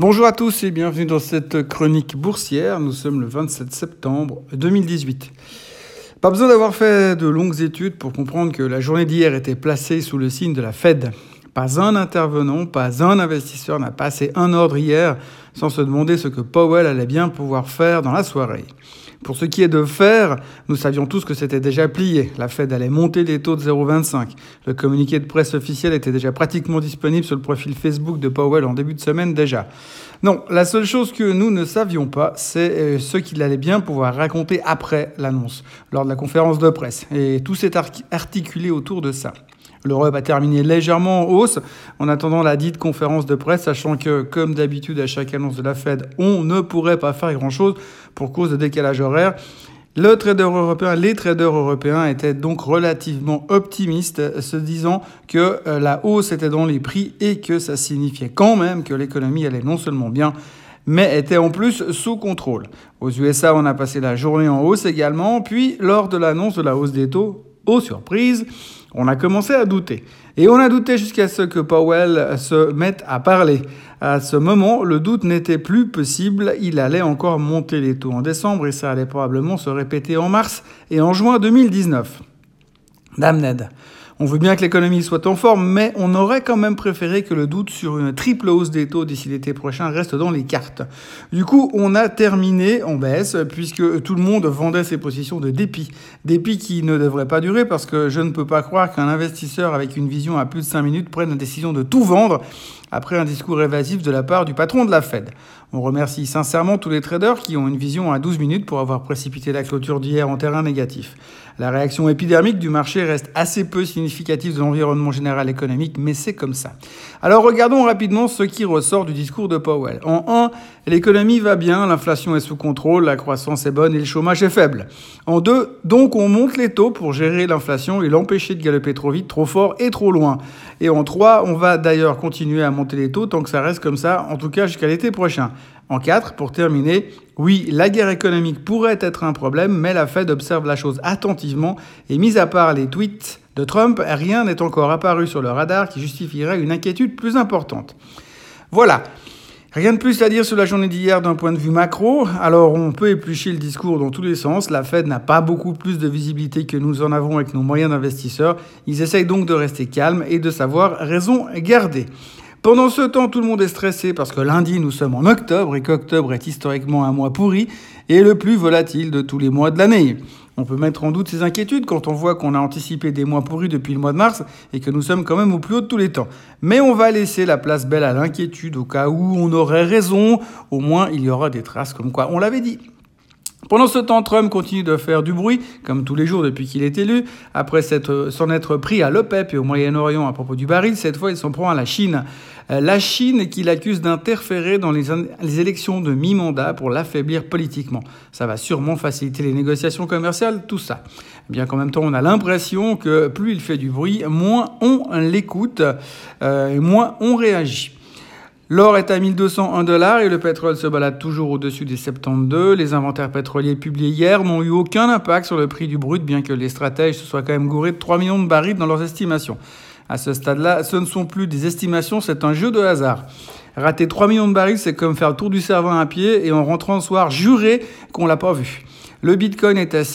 Bonjour à tous et bienvenue dans cette chronique boursière. Nous sommes le 27 septembre 2018. Pas besoin d'avoir fait de longues études pour comprendre que la journée d'hier était placée sous le signe de la Fed. Pas un intervenant, pas un investisseur n'a passé un ordre hier sans se demander ce que Powell allait bien pouvoir faire dans la soirée. Pour ce qui est de faire, nous savions tous que c'était déjà plié. La Fed allait monter les taux de 0,25. Le communiqué de presse officiel était déjà pratiquement disponible sur le profil Facebook de Powell en début de semaine déjà. Non, la seule chose que nous ne savions pas, c'est ce qu'il allait bien pouvoir raconter après l'annonce, lors de la conférence de presse. Et tout s'est articulé autour de ça. L'Europe a terminé légèrement en hausse en attendant la dite conférence de presse, sachant que, comme d'habitude à chaque annonce de la Fed, on ne pourrait pas faire grand-chose pour cause de décalage horaire. Les traders européens étaient donc relativement optimistes, se disant que la hausse était dans les prix et que ça signifiait quand même que l'économie allait non seulement bien, mais était en plus sous contrôle. Aux USA, on a passé la journée en hausse également, puis lors de l'annonce de la hausse des taux, aux surprises, on a commencé à douter. Et on a douté jusqu'à ce que Powell se mette à parler. À ce moment, le doute n'était plus possible. Il allait encore monter les taux en décembre et ça allait probablement se répéter en mars et en juin 2019. Dame Ned. On veut bien que l'économie soit en forme, mais on aurait quand même préféré que le doute sur une triple hausse des taux d'ici l'été prochain reste dans les cartes. Du coup, on a terminé en baisse, puisque tout le monde vendait ses positions de dépit. Dépit qui ne devrait pas durer, parce que je ne peux pas croire qu'un investisseur avec une vision à plus de 5 minutes prenne la décision de tout vendre après un discours évasif de la part du patron de la Fed. On remercie sincèrement tous les traders qui ont une vision à 12 minutes pour avoir précipité la clôture d'hier en terrain négatif. La réaction épidermique du marché reste assez peu significative de l'environnement général économique, mais c'est comme ça. Alors regardons rapidement ce qui ressort du discours de Powell. En 1, l'économie va bien, l'inflation est sous contrôle, la croissance est bonne et le chômage est faible. En 2, donc on monte les taux pour gérer l'inflation et l'empêcher de galoper trop vite, trop fort et trop loin. Et en 3, on va d'ailleurs continuer à monter les taux tant que ça reste comme ça, en tout cas jusqu'à l'été prochain. En 4, pour terminer, oui, la guerre économique pourrait être un problème, mais la Fed observe la chose attentivement et mis à part les tweets de Trump, rien n'est encore apparu sur le radar qui justifierait une inquiétude plus importante. Voilà. Rien de plus à dire sur la journée d'hier d'un point de vue macro. Alors on peut éplucher le discours dans tous les sens. La Fed n'a pas beaucoup plus de visibilité que nous en avons avec nos moyens d'investisseurs. Ils essayent donc de rester calmes et de savoir raison garder. Pendant ce temps, tout le monde est stressé parce que lundi, nous sommes en octobre et qu'octobre est historiquement un mois pourri et le plus volatile de tous les mois de l'année. On peut mettre en doute ces inquiétudes quand on voit qu'on a anticipé des mois pourris depuis le mois de mars et que nous sommes quand même au plus haut de tous les temps. Mais on va laisser la place belle à l'inquiétude au cas où on aurait raison. Au moins, il y aura des traces comme quoi on l'avait dit. Pendant ce temps, Trump continue de faire du bruit, comme tous les jours depuis qu'il est élu. Après s'en être pris à l'OPEP et au Moyen-Orient à propos du baril, cette fois, il s'en prend à la Chine. La Chine qu'il accuse d'interférer dans les élections de mi-mandat pour l'affaiblir politiquement. Ça va sûrement faciliter les négociations commerciales, tout ça. Bien qu'en même temps, on a l'impression que plus il fait du bruit, moins on l'écoute, et moins on réagit. L'or est à 1201 $ et le pétrole se balade toujours au-dessus des 72. Les inventaires pétroliers publiés hier n'ont eu aucun impact sur le prix du brut, bien que les stratèges se soient quand même gourés de 3 millions de barils dans leurs estimations. À ce stade-là, ce ne sont plus des estimations, c'est un jeu de hasard. Rater 3 millions de barils, c'est comme faire le tour du Cervin à pied et en rentrant le soir, jurer qu'on l'a pas vu. Le Bitcoin est à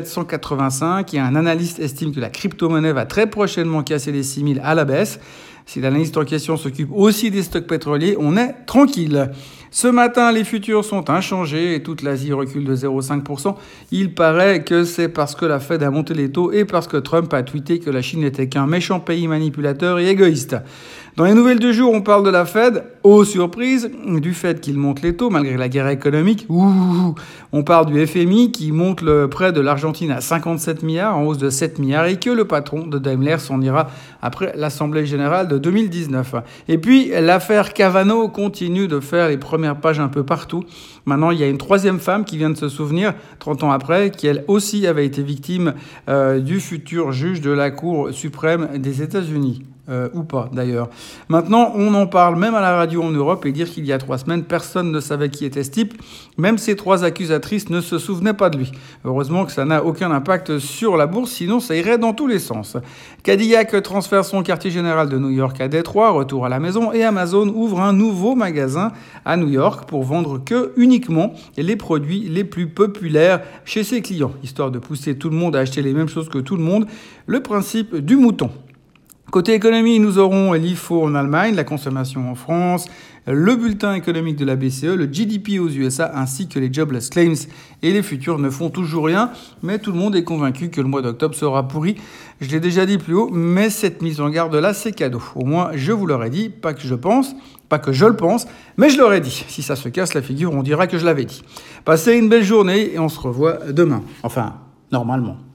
6485 et un analyste estime que la crypto-monnaie va très prochainement casser les 6000 à la baisse. Si l'analyste en question s'occupe aussi des stocks pétroliers, on est tranquille. Ce matin, les futurs sont inchangés et toute l'Asie recule de 0,5%. Il paraît que c'est parce que la Fed a monté les taux et parce que Trump a tweeté que la Chine n'était qu'un méchant pays manipulateur et égoïste. Dans les nouvelles du jour, on parle de la Fed, aux surprises, du fait qu'il monte les taux malgré la guerre économique. On parle du FMI qui monte le prêt de l'Argentine à 57 milliards, en hausse de 7 milliards, et que le patron de Daimler s'en ira après l'Assemblée générale de 2019. Et puis, l'affaire Cavano continue de faire les premières pages un peu partout. Maintenant, il y a une troisième femme qui vient de se souvenir, 30 ans après, qui elle aussi avait été victime du futur juge de la Cour suprême des États-Unis. ou pas d'ailleurs. Maintenant, on en parle même à la radio en Europe et dire qu'il y a 3 semaines, personne ne savait qui était ce type. Même ces 3 accusatrices ne se souvenaient pas de lui. Heureusement que ça n'a aucun impact sur la bourse, sinon ça irait dans tous les sens. Cadillac transfère son quartier général de New York à Détroit, retour à la maison, et Amazon ouvre un nouveau magasin à New York pour vendre uniquement les produits les plus populaires chez ses clients, histoire de pousser tout le monde à acheter les mêmes choses que tout le monde, le principe du mouton. Côté économie, nous aurons l'IFO en Allemagne, la consommation en France, le bulletin économique de la BCE, le GDP aux USA ainsi que les jobless claims et les futurs ne font toujours rien, mais tout le monde est convaincu que le mois d'octobre sera pourri. Je l'ai déjà dit plus haut, mais cette mise en garde-là, c'est cadeau. Au moins, je vous l'aurais dit, pas que je le pense, mais je l'aurais dit. Si ça se casse la figure, on dira que je l'avais dit. Passez une belle journée et on se revoit demain. Enfin, normalement.